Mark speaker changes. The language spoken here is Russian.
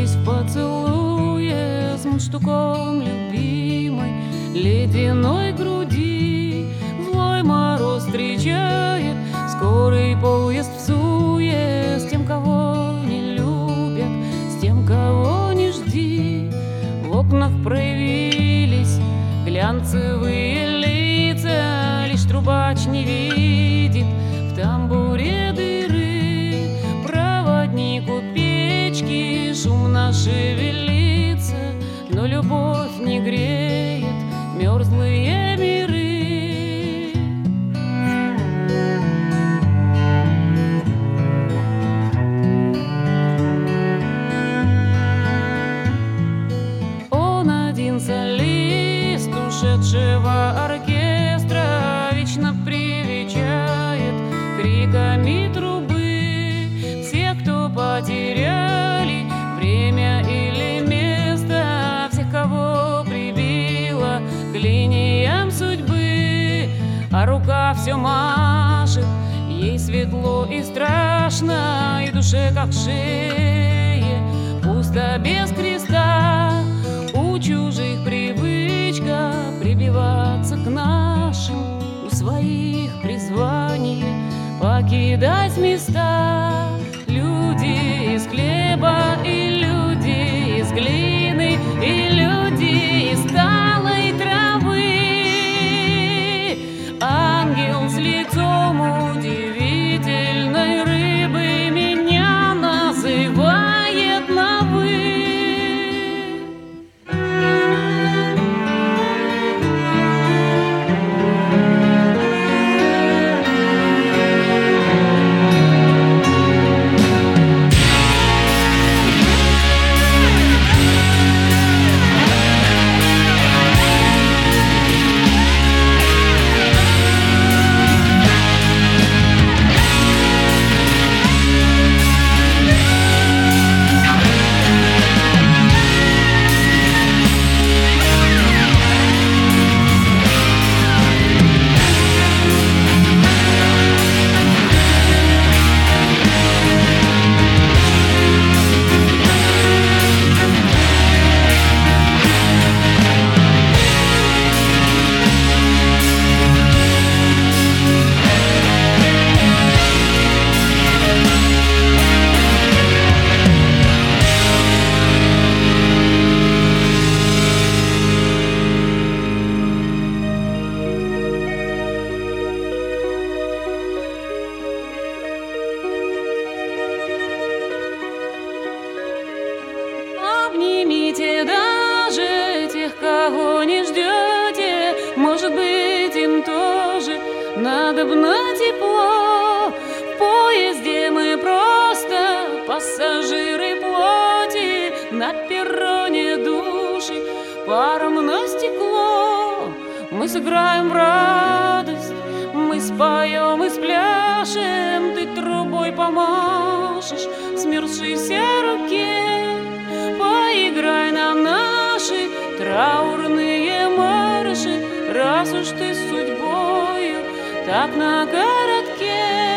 Speaker 1: Сорвались в поцелуе с мундштуком любимой ледяной груди. Злой мороз встречает скорый поезд всуе. С тем, кого не любят, с тем, кого не жди. В окнах проявились глянцевые лица, лишь трубач не видит в тамбуре дыры. Проводник у печки шумно шевелится, но любовь не греет мерзлые миры. Он один солист ушедшего оркестра, вечно привечает криками трубы всех, кто потеряли время или место, всех, кого прибило к линиям судьбы. А рука все машет, ей светло и страшно, и душе, как шее, пусто без креста. У чужих привычка прибиваться к нашим, у своих призвание покидать места. Люди из хлеба и люди из глины, и люди из талой травы. Ангел с лицом удивительной рыбы меня называет на «вы». Обнимите даже тех, кого не ждете. Может быть, им тоже надобно тепло. В поезде мы просто пассажиры плоти, на перроне души паром на стекло. Мы сыграем в радость, мы споем и спляшем, ты трубой помашешь смерзшейся руке. Поиграй нам наши траурные марши, раз уж ты с судьбою так на коротке.